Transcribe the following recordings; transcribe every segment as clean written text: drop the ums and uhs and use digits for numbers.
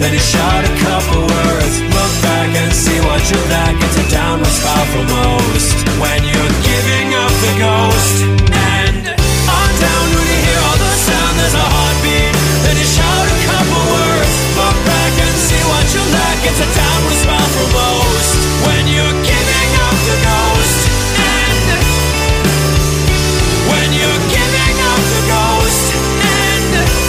then you shout a couple words. Look back and see what you're like. It's a downward spiral for most. When you're giving up the ghost, and on down when you hear all the sound, there's a heartbeat, then you shout a couple words. Look back and see what you're like. It's a downward spiral for most. When you're giving up the ghost, and when you're giving up the ghost, and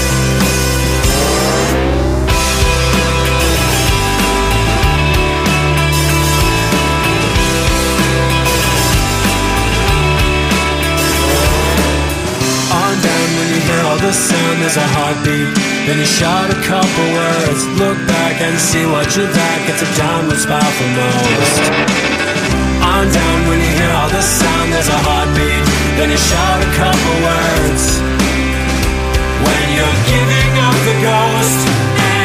on down when you hear all the sound, there's a heartbeat, then you shout a couple words. Look back and see what you're like. It's a downward spiral for most. On down when you hear all the sound, there's a heartbeat, then you shout a couple words. When you're giving up the ghost.